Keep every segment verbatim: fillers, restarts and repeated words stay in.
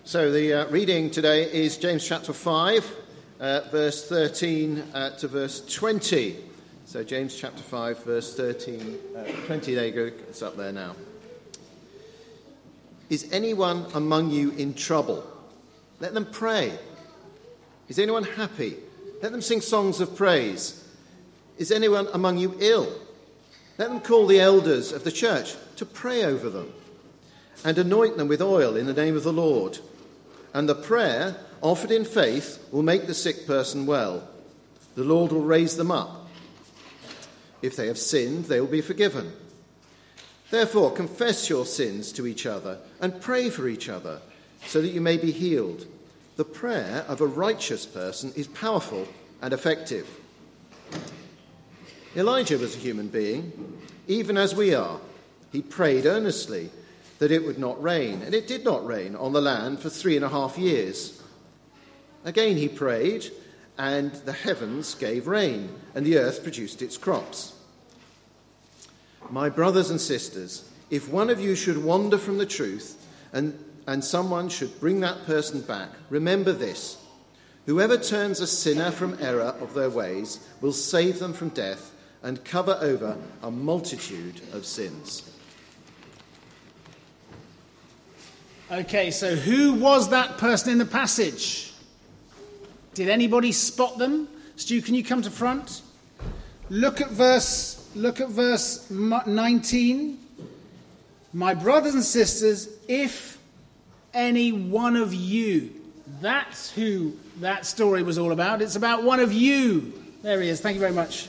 So the uh, reading today is James chapter five, uh, verse thirteen uh, to verse twenty. So James chapter five, verse thirteen, uh, twenty, there you go, it's up there now. Is anyone among you in trouble? Let them pray. Is anyone happy? Let them sing songs of praise. Is anyone among you ill? Let them call the elders of the church to pray over them and anoint them with oil in the name of the Lord. And the prayer offered in faith will make the sick person well. The Lord will raise them up. If they have sinned, they will be forgiven. Therefore, confess your sins to each other and pray for each other so that you may be healed. The prayer of a righteous person is powerful and effective. Elijah was a human being, even as we are. He prayed earnestly that it would not rain, and it did not rain on the land for three and a half years. Again he prayed, and the heavens gave rain, and the earth produced its crops. My brothers and sisters, if one of you should wander from the truth, and, and someone should bring that person back, remember this: whoever turns a sinner from error of their ways will save them from death and cover over a multitude of sins. Okay, so who was that person in the passage? Did anybody spot them? Stu, can you come to front? Look at verse, look at verse nineteen. My brothers and sisters, if any one of you. That's who that story was all about. It's about one of you. There he is. Thank you very much.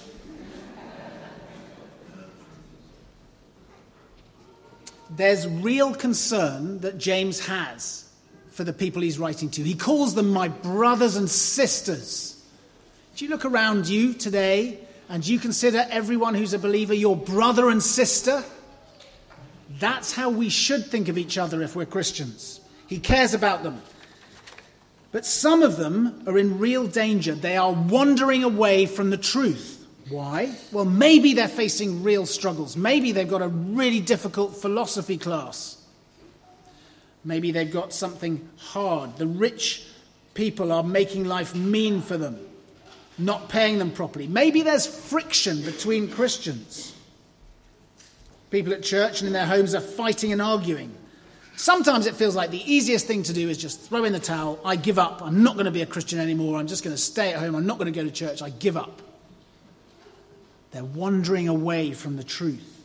There's real concern that James has for the people he's writing to. He calls them my brothers and sisters. Do you look around you today and do you consider everyone who's a believer your brother and sister? That's how we should think of each other if we're Christians. He cares about them. But some of them are in real danger. They are wandering away from the truth. Why? Well, maybe they're facing real struggles. Maybe they've got a really difficult philosophy class. Maybe they've got something hard. The rich people are making life mean for them, not paying them properly. Maybe there's friction between Christians. People at church and in their homes are fighting and arguing. Sometimes it feels like the easiest thing to do is just throw in the towel. I give up. I'm not going to be a Christian anymore. I'm just going to stay at home. I'm not going to go to church. I give up. They're wandering away from the truth.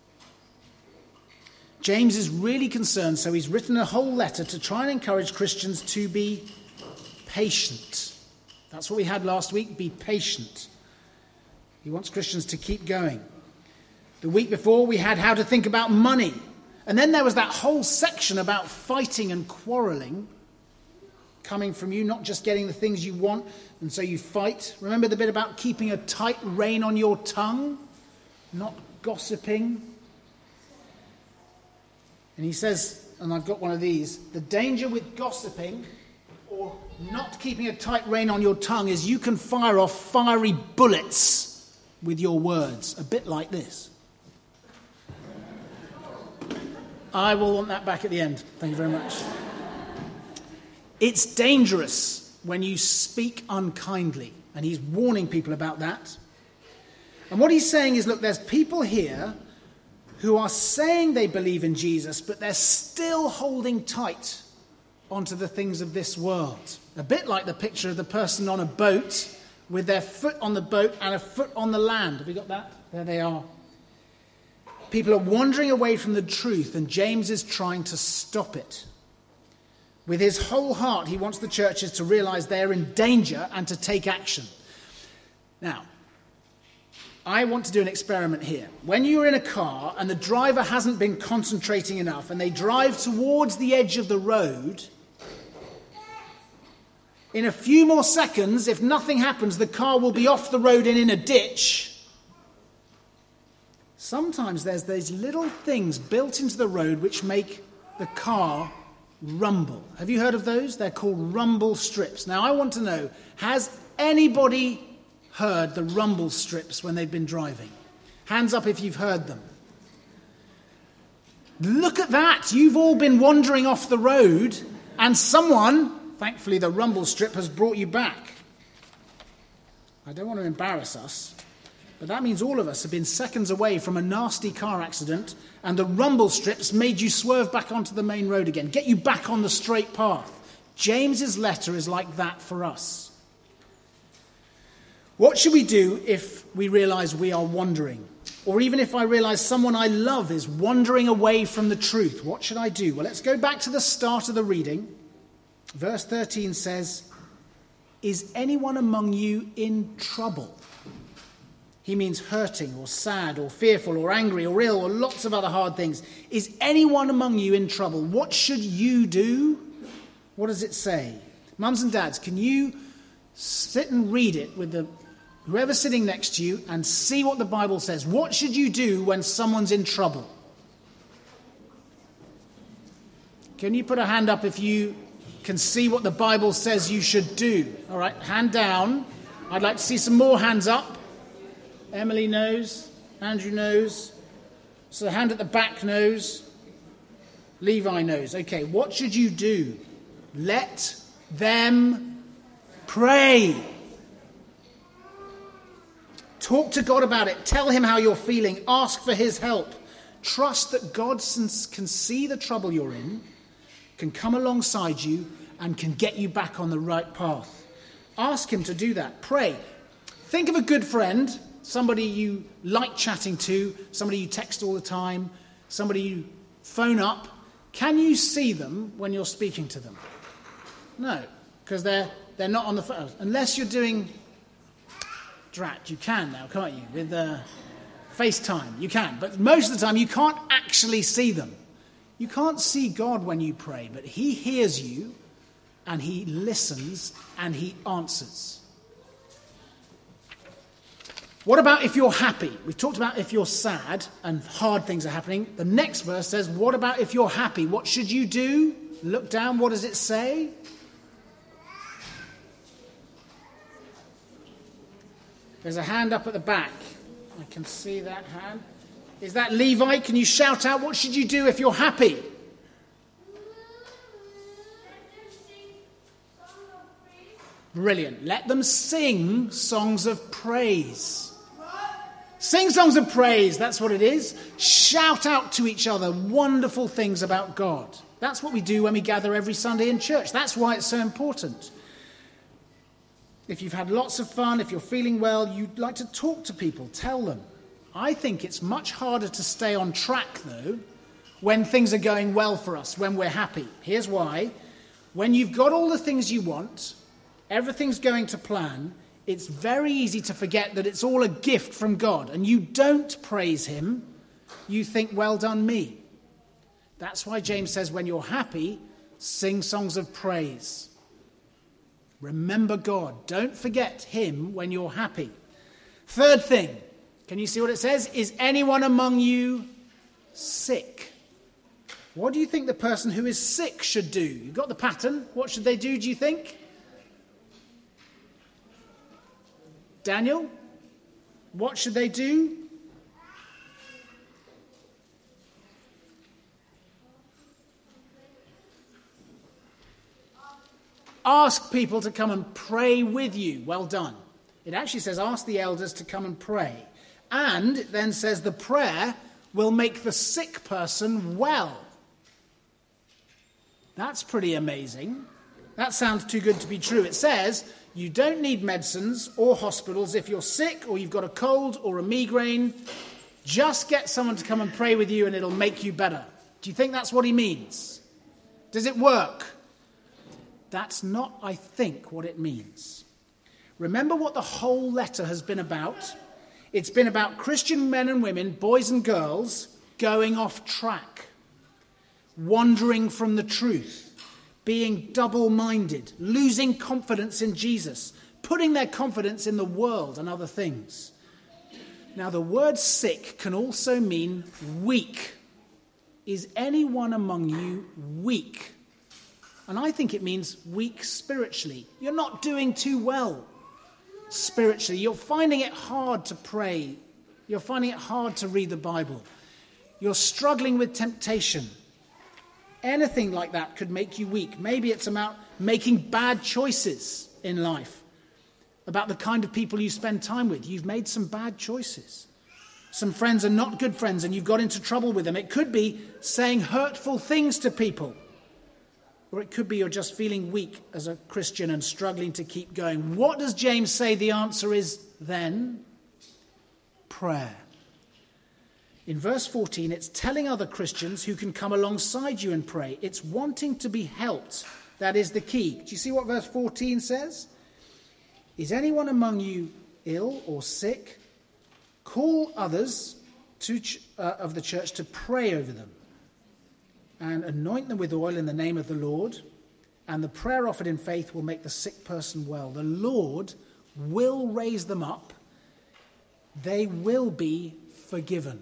James is really concerned, so he's written a whole letter to try and encourage Christians to be patient. That's what we had last week, be patient. He wants Christians to keep going. The week before we had how to think about money. And then there was that whole section about fighting and quarrelling coming from you, not just getting the things you want, and so you fight. Remember the bit about keeping a tight rein on your tongue, not gossiping? And he says, and I've got one of these, the danger with gossiping or not keeping a tight rein on your tongue is you can fire off fiery bullets with your words, a bit like this. I will want that back at the end. Thank you very much. It's dangerous when you speak unkindly, and he's warning people about that. And what he's saying is, look, there's people here who are saying they believe in Jesus, but they're still holding tight onto the things of this world. A bit like the picture of the person on a boat with their foot on the boat and a foot on the land. Have we got that? There they are. People are wandering away from the truth, and James is trying to stop it. With his whole heart, he wants the churches to realize they're in danger and to take action. Now, I want to do an experiment here. When you're in a car and the driver hasn't been concentrating enough and they drive towards the edge of the road, in a few more seconds, if nothing happens, the car will be off the road and in a ditch. Sometimes there's these little things built into the road which make the car rumble. Have you heard of those? They're called rumble strips. Now, I want to know, has anybody heard the rumble strips when they've been driving? Hands up if you've heard them. Look at that. You've all been wandering off the road And someone, thankfully the rumble strip, has brought you back. I don't want to embarrass us, but that means all of us have been seconds away from a nasty car accident, and the rumble strips made you swerve back onto the main road again, get you back on the straight path. James's letter is like that for us. What should we do if we realize we are wandering? Or even if I realize someone I love is wandering away from the truth, what should I do? Well, let's go back to the start of the reading. Verse thirteen says, "Is anyone among you in trouble?" He means hurting or sad or fearful or angry or ill or lots of other hard things. Is anyone among you in trouble? What should you do? What does it say? Mums and dads, can you sit and read it with the whoever's sitting next to you and see what the Bible says? What should you do when someone's in trouble? Can you put a hand up if you can see what the Bible says you should do? All right, hand down. I'd like to see some more hands up. Emily knows. Andrew knows. So the hand at the back knows. Levi knows. Okay, what should you do? Let them pray. Talk to God about it. Tell him how you're feeling. Ask for his help. Trust that God can see the trouble you're in, can come alongside you, and can get you back on the right path. Ask him to do that. Pray. Think of a good friend, somebody you like chatting to, somebody you text all the time, somebody you phone up. Can you see them when you're speaking to them? No, because they're they're not on the phone. Unless you're doing drat, you can now, can't you? With uh, FaceTime, you can. But most of the time, you can't actually see them. You can't see God when you pray, but he hears you, and he listens, and he answers. What about if you're happy? We've talked about if you're sad and hard things are happening. The next verse says, what about if you're happy? What should you do? Look down. What does it say? There's a hand up at the back. I can see that hand. Is that Levi? Can you shout out, what should you do if you're happy? Brilliant. Let them sing songs of praise. Sing songs of praise, that's what it is. Shout out to each other wonderful things about God. That's what we do when we gather every Sunday in church. That's why it's so important. If you've had lots of fun, if you're feeling well, you'd like to talk to people, tell them. I think it's much harder to stay on track, though, when things are going well for us, when we're happy. Here's why. When you've got all the things you want, everything's going to plan, it's very easy to forget that it's all a gift from God, and you don't praise him. You think, well done me. That's why James says when you're happy, sing songs of praise. Remember God. Don't forget him when you're happy. Third thing, can you see what it says? Is anyone among you sick? What do you think the person who is sick should do? You've got the pattern. What should they do, do you think? Daniel, what should they do? Ask people to come and pray with you. Well done. It actually says ask the elders to come and pray. And it then says the prayer will make the sick person well. That's pretty amazing. That sounds too good to be true. It says you don't need medicines or hospitals if you're sick or you've got a cold or a migraine. Just get someone to come and pray with you and it'll make you better. Do you think that's what he means? Does it work? That's not, I think, what it means. Remember what the whole letter has been about? It's been about Christian men and women, boys and girls, going off track, wandering from the truth, being double-minded, losing confidence in Jesus, putting their confidence in the world and other things. Now, the word sick can also mean weak. Is anyone among you weak? And I think it means weak spiritually. You're not doing too well spiritually. You're finding it hard to pray. You're finding it hard to read the Bible. You're struggling with temptation. Anything like that could make you weak. Maybe it's about making bad choices in life, about the kind of people you spend time with. You've made some bad choices. Some friends are not good friends and you've got into trouble with them. It could be saying hurtful things to people. Or it could be you're just feeling weak as a Christian and struggling to keep going. What does James say the answer is then? Prayer. In verse fourteen, it's telling other Christians who can come alongside you and pray. It's wanting to be helped. That is the key. Do you see what verse fourteen says? Is anyone among you ill or sick? Call others to ch- uh, of the church to pray over them and anoint them with oil in the name of the Lord, and the prayer offered in faith will make the sick person well. The Lord will raise them up. They will be forgiven.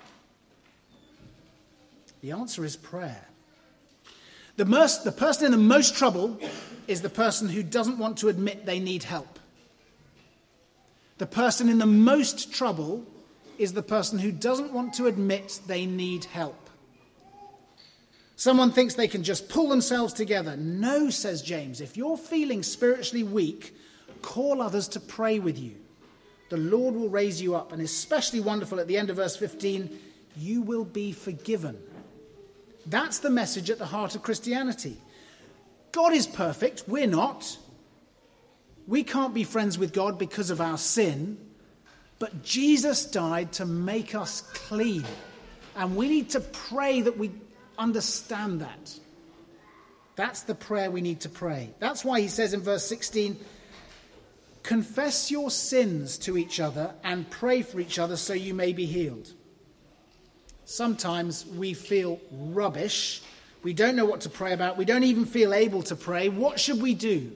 The answer is prayer. The, most, the person in the most trouble is the person who doesn't want to admit they need help. The person in the most trouble is the person who doesn't want to admit they need help. Someone thinks they can just pull themselves together. No, says James, if you're feeling spiritually weak, call others to pray with you. The Lord will raise you up, and especially wonderful at the end of verse fifteen, you will be forgiven. That's the message at the heart of Christianity. God is perfect, we're not. We can't be friends with God because of our sin, but Jesus died to make us clean. And we need to pray that we understand that. That's the prayer we need to pray. That's why he says in verse sixteen, confess your sins to each other and pray for each other so you may be healed. Sometimes we feel rubbish. We don't know what to pray about. We don't even feel able to pray. What should we do?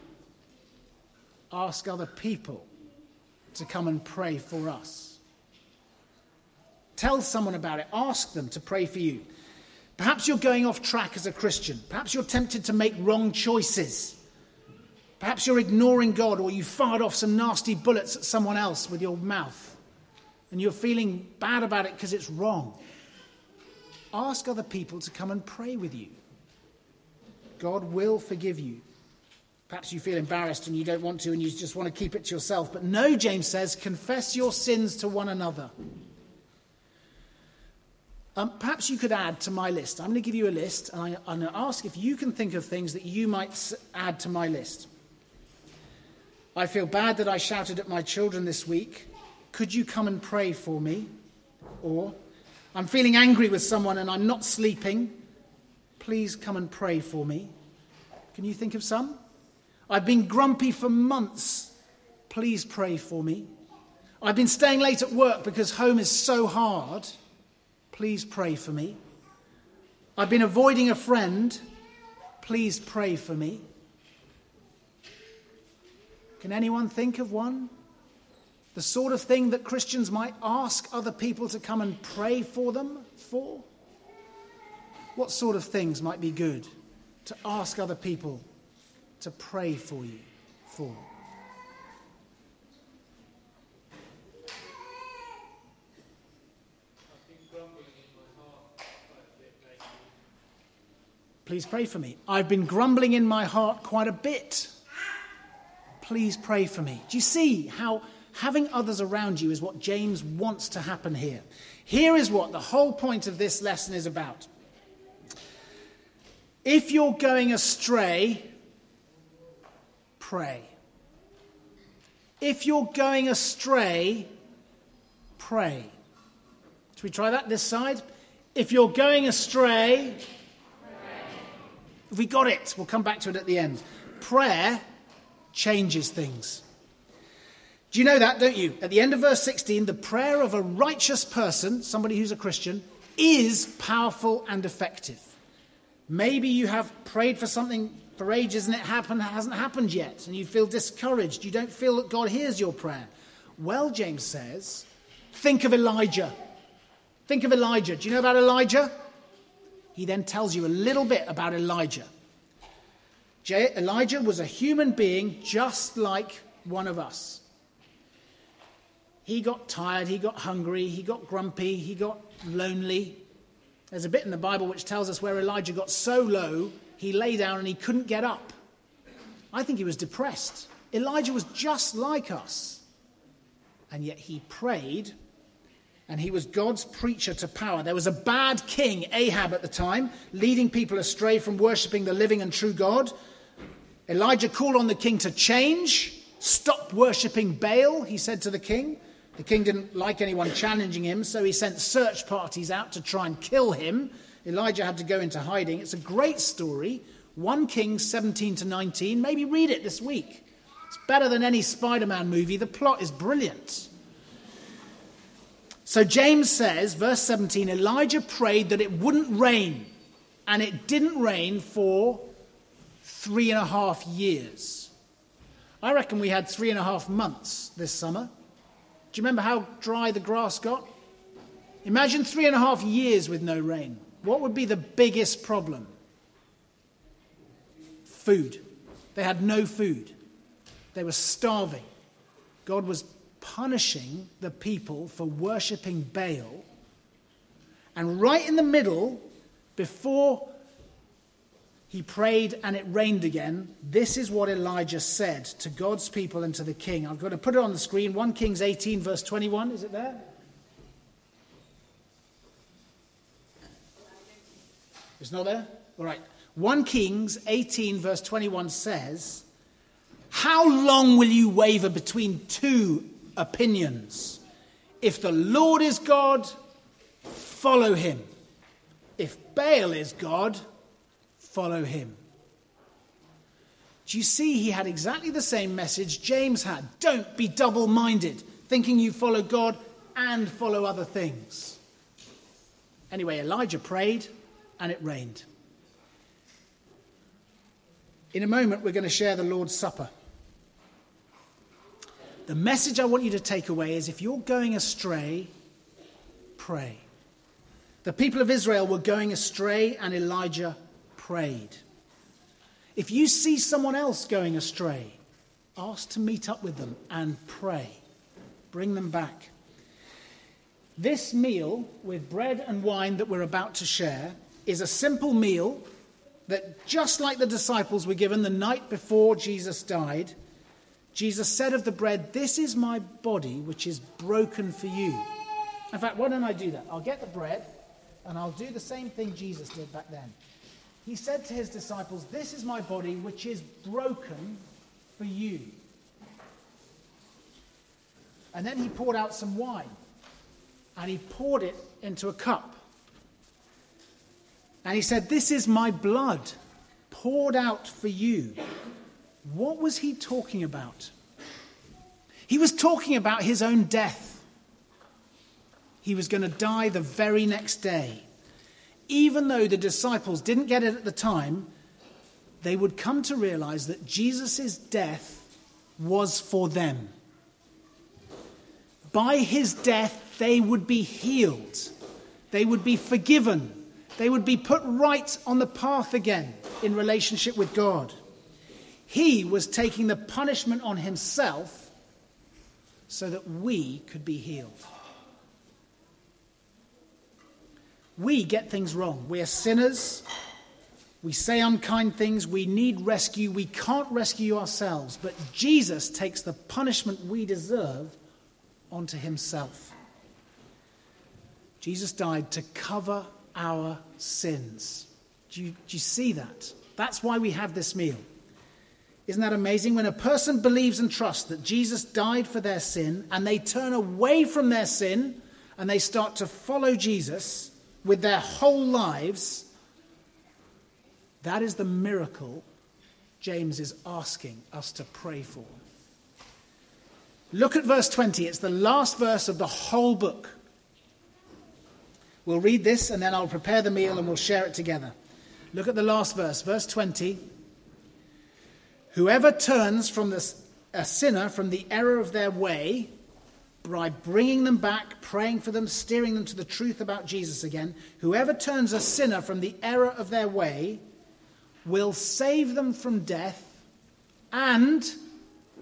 Ask other people to come and pray for us. Tell someone about it. Ask them to pray for you. Perhaps you're going off track as a Christian. Perhaps you're tempted to make wrong choices. Perhaps you're ignoring God, or you fired off some nasty bullets at someone else with your mouth, and you're feeling bad about it because it's wrong. Ask other people to come and pray with you. God will forgive you. Perhaps you feel embarrassed and you don't want to and you just want to keep it to yourself. But no, James says, confess your sins to one another. Um, perhaps you could add to my list. I'm going to give you a list, and I, I'm going to ask if you can think of things that you might add to my list. I feel bad that I shouted at my children this week. Could you come and pray for me? Or, I'm feeling angry with someone and I'm not sleeping. Please come and pray for me. Can you think of some? I've been grumpy for months. Please pray for me. I've been staying late at work because home is so hard. Please pray for me. I've been avoiding a friend. Please pray for me. Can anyone think of one? The sort of thing that Christians might ask other people to come and pray for them for? What sort of things might be good to ask other people to pray for you for? Please pray for me. I've been grumbling in my heart quite a bit. Please pray for me. Do you see how having others around you is what James wants to happen here? Here is what the whole point of this lesson is about. If you're going astray, pray. If you're going astray, pray. Should we try that this side? If you're going astray, if we got it, we'll come back to it at the end. Prayer changes things. Do you know that, don't you? At the end of verse sixteen, the prayer of a righteous person, somebody who's a Christian, is powerful and effective. Maybe you have prayed for something for ages and it happen, hasn't happened yet, and you feel discouraged. You don't feel that God hears your prayer. Well, James says, think of Elijah. Think of Elijah. Do you know about Elijah? He then tells you a little bit about Elijah. Elijah was a human being just like one of us. He got tired, he got hungry, he got grumpy, he got lonely. There's a bit in the Bible which tells us where Elijah got so low, he lay down and he couldn't get up. I think he was depressed. Elijah was just like us. And yet he prayed, and he was God's preacher to power. There was a bad king, Ahab, at the time, leading people astray from worshipping the living and true God. Elijah called on the king to change, stop worshipping Baal, he said to the king. The king didn't like anyone challenging him, so he sent search parties out to try and kill him. Elijah had to go into hiding. It's a great story. First Kings seventeen to nineteen. Maybe read it this week. It's better than any Spider-Man movie. The plot is brilliant. So James says, verse seventeen, Elijah prayed that it wouldn't rain. And it didn't rain for three and a half years. I reckon we had three and a half months this summer. Do you remember how dry the grass got? Imagine three and a half years with no rain. What would be the biggest problem? Food. They had no food. They were starving. God was punishing the people for worshipping Baal. And right in the middle, before he prayed and it rained again, this is what Elijah said to God's people and to the king. I'm going to put it on the screen. First Kings eighteen, verse twenty-one. Is it there? It's not there? All right. First Kings eighteen, verse twenty-one says, how long will you waver between two opinions? If the Lord is God, follow him. If Baal is God, follow him. Do you see he had exactly the same message James had? Don't be double-minded, thinking you follow God and follow other things. Anyway, Elijah prayed and it rained. In a moment, we're going to share the Lord's Supper. The message I want you to take away is if you're going astray, pray. The people of Israel were going astray and Elijah prayed. If you see someone else going astray, ask to meet up with them and pray. Bring them back. This meal with bread and wine that we're about to share is a simple meal that, just like the disciples were given the night before Jesus died, Jesus said of the bread, this is my body which is broken for you. In fact, why don't I do that? I'll get the bread and I'll do the same thing Jesus did back then. He said to his disciples, this is my body which is broken for you. And then he poured out some wine and he poured it into a cup. And he said, this is my blood poured out for you. What was he talking about? He was talking about his own death. He was going to die the very next day. Even though the disciples didn't get it at the time, they would come to realize that Jesus' death was for them. By his death, they would be healed. They would be forgiven. They would be put right on the path again in relationship with God. He was taking the punishment on himself so that we could be healed. We get things wrong. We are sinners. We say unkind things. We need rescue. We can't rescue ourselves. But Jesus takes the punishment we deserve onto himself. Jesus died to cover our sins. Do you, do you see that? That's why we have this meal. Isn't that amazing? When a person believes and trusts that Jesus died for their sin and they turn away from their sin and they start to follow Jesus with their whole lives, that is the miracle James is asking us to pray for. Look at verse twenty. It's the last verse of the whole book. We'll read this and then I'll prepare the meal and we'll share it together. Look at the last verse, verse twenty. Whoever turns from the, a sinner from the error of their way, by bringing them back, praying for them, steering them to the truth about Jesus again, whoever turns a sinner from the error of their way will save them from death and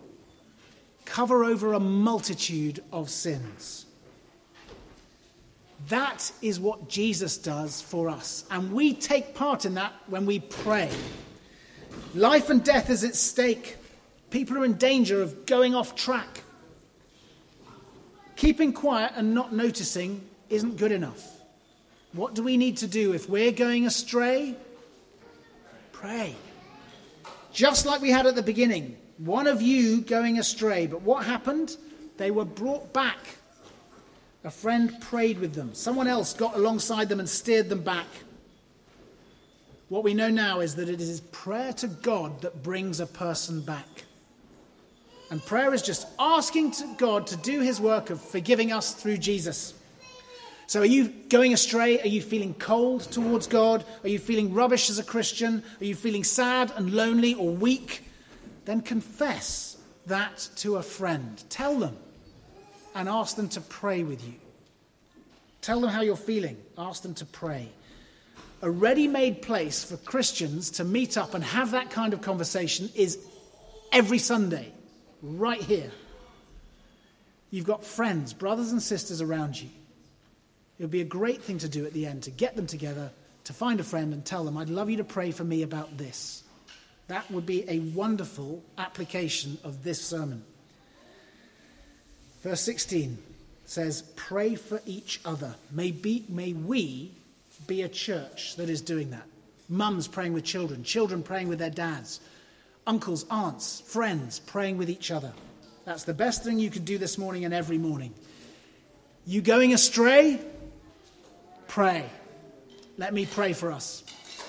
cover over a multitude of sins. That is what Jesus does for us. And we take part in that when we pray. Life and death is at stake. People are in danger of going off track. Keeping quiet and not noticing isn't good enough. What do we need to do if we're going astray? Pray. Just like we had at the beginning. One of you going astray. But what happened? They were brought back. A friend prayed with them. Someone else got alongside them and steered them back. What we know now is that it is prayer to God that brings a person back. And prayer is just asking to God to do his work of forgiving us through Jesus. So are you going astray? Are you feeling cold towards God? Are you feeling rubbish as a Christian? Are you feeling sad and lonely or weak? Then confess that to a friend. Tell them and ask them to pray with you. Tell them how you're feeling. Ask them to pray. A ready-made place for Christians to meet up and have that kind of conversation is every Sunday, right here. You've got friends, brothers and sisters around you. It would be a great thing to do at the end, to get them together, to find a friend and tell them, I'd love you to pray for me about this. That would be a wonderful application of this sermon. Verse sixteen says, pray for each other. May, be, may we be a church that is doing that. Mums praying with children, children praying with their dads, uncles, aunts, friends praying with each other. That's the best thing you could do this morning and every morning. You going astray? Pray. Let me pray for us.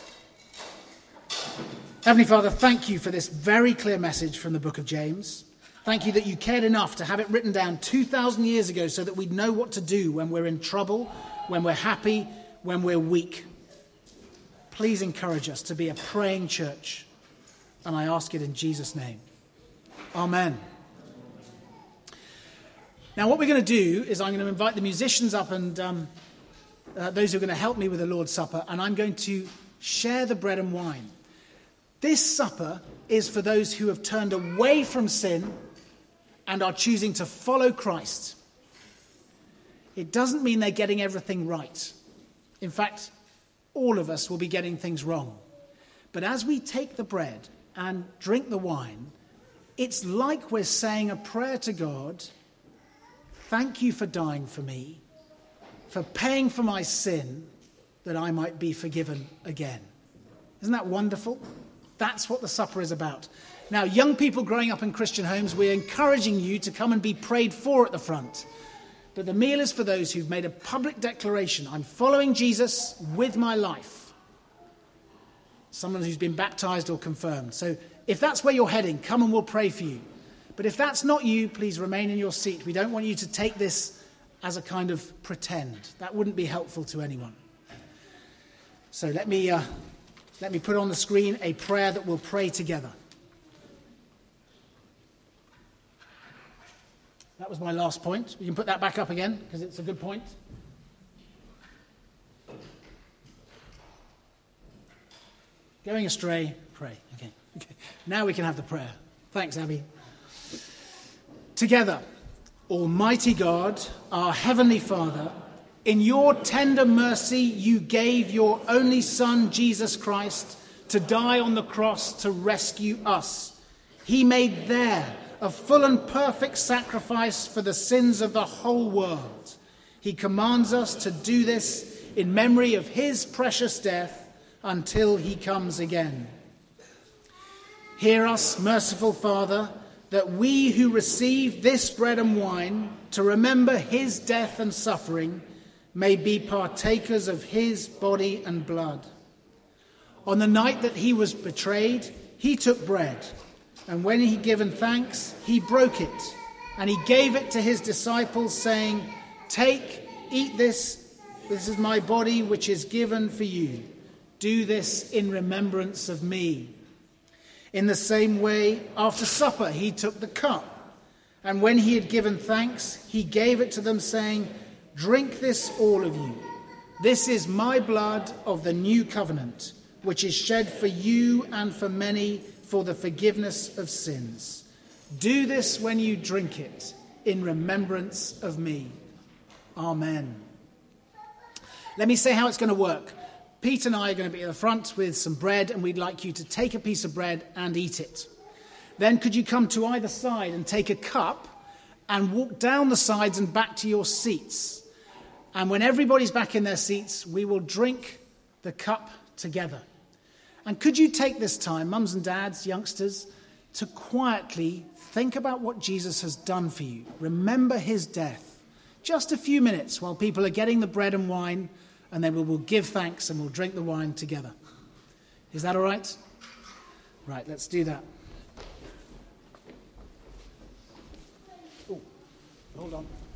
Heavenly Father, thank you for this very clear message from the book of James. Thank you that you cared enough to have it written down two thousand years ago so that we'd know what to do when we're in trouble, when we're happy, when we're weak. Please encourage us to be a praying church. And I ask it in Jesus' name. Amen. Now what we're going to do is I'm going to invite the musicians up and um, uh, those who are going to help me with the Lord's Supper, and I'm going to share the bread and wine. This supper is for those who have turned away from sin and are choosing to follow Christ. It doesn't mean they're getting everything right. In fact, all of us will be getting things wrong. But as we take the bread and drink the wine, it's like we're saying a prayer to God. Thank you for dying for me, for paying for my sin, that I might be forgiven again. Isn't that wonderful? That's what the supper is about. Now, young people growing up in Christian homes, we're encouraging you to come and be prayed for at the front. But the meal is for those who've made a public declaration. I'm following Jesus with my life. Someone who's been baptized or confirmed. So if that's where you're heading, come and we'll pray for you. But if that's not you, please remain in your seat. We don't want you to take this as a kind of pretend. That wouldn't be helpful to anyone. So let me, uh, let me put on the screen a prayer that we'll pray together. That was my last point. We can put that back up again because it's a good point. Going astray, pray. Okay. Okay. Now we can have the prayer. Thanks, Abby. Together, Almighty God, our Heavenly Father, in your tender mercy you gave your only Son, Jesus Christ, to die on the cross to rescue us. He made there a full and perfect sacrifice for the sins of the whole world. He commands us to do this in memory of his precious death until he comes again. Hear us, merciful Father, that we who receive this bread and wine to remember his death and suffering may be partakers of his body and blood. On the night that he was betrayed, he took bread, and when he had given thanks, he broke it, and he gave it to his disciples, saying, "Take, eat this. This is my body, which is given for you. Do this in remembrance of me." In the same way, after supper, he took the cup, and when he had given thanks, he gave it to them, saying, "Drink this, all of you. This is my blood of the new covenant, which is shed for you and for many for the forgiveness of sins. Do this when you drink it in remembrance of me." Amen. Let me say how it's going to work. Pete and I are going to be at the front with some bread, and we'd like you to take a piece of bread and eat it. Then could you come to either side and take a cup and walk down the sides and back to your seats? And when everybody's back in their seats, we will drink the cup together. And could you take this time, mums and dads, youngsters, to quietly think about what Jesus has done for you? Remember his death. Just a few minutes while people are getting the bread and wine, and then we will give thanks and we'll drink the wine together. Is that all right? Right, let's do that. Oh, hold on.